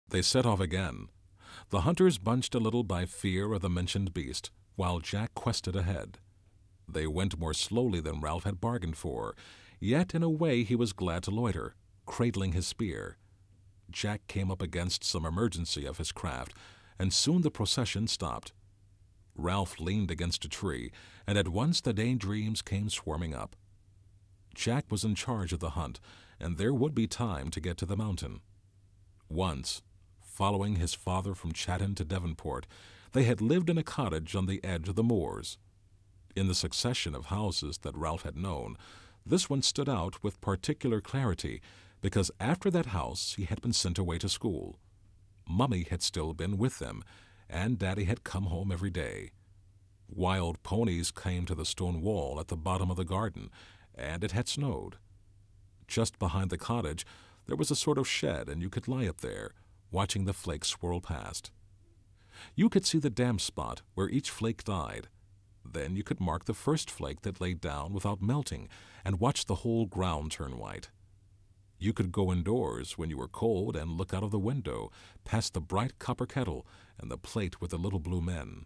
They set off again. The hunters bunched a little by fear of the mentioned beast, while Jack quested ahead. They went more slowly than Ralph had bargained for, yet in a way he was glad to loiter, cradling his spear. Jack came up against some emergency of his craft, and soon the procession stopped. Ralph leaned against a tree, and at once the daydreams came swarming up. Jack was in charge of the hunt, and there would be time to get to the mountain. Once, following his father from Chatham to Devonport, they had lived in a cottage on the edge of the moors. In the succession of houses that Ralph had known, this one stood out with particular clarity, because after that house he had been sent away to school. Mummy had still been with them, and Daddy had come home every day. Wild ponies came to the stone wall at the bottom of the garden, and it had snowed. Just behind the cottage there was a sort of shed, and you could lie up there, watching the flakes swirl past. You could see the damp spot where each flake died. Then you could mark the first flake that lay down without melting, and watch the whole ground turn white. You could go indoors when you were cold and look out of the window, past the bright copper kettle and the plate with the little blue men.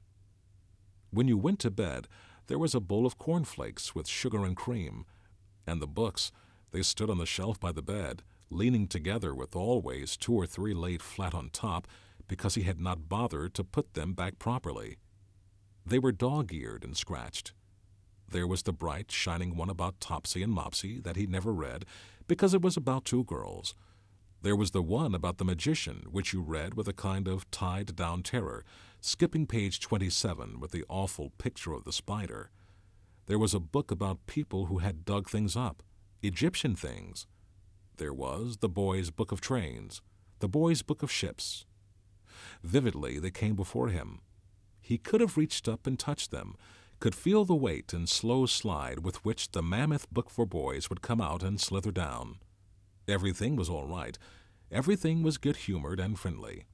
When you went to bed, there was a bowl of cornflakes with sugar and cream, and the books, they stood on the shelf by the bed, leaning together with always 2 or 3 laid flat on top, because he had not bothered to put them back properly. They were dog-eared and scratched. There was the bright, shining one about Topsy and Mopsy that he never read, because it was about 2 girls. There was the one about the magician, which you read with a kind of tied-down terror, skipping page 27 with the awful picture of the spider. There was a book about people who had dug things up, Egyptian things. There was the boy's book of trains, the boy's book of ships. Vividly they came before him. He could have reached up and touched them, could feel the weight and slow slide with which the mammoth book for boys would come out and slither down. Everything was all right. Everything was good-humored and friendly.